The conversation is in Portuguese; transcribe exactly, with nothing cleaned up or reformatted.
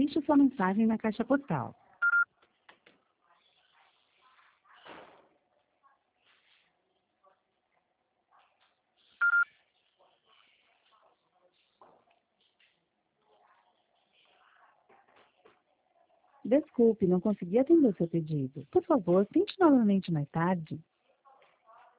Deixe sua mensagem na caixa postal. Desculpe, não consegui atender o seu pedido. Por favor, tente novamente mais tarde.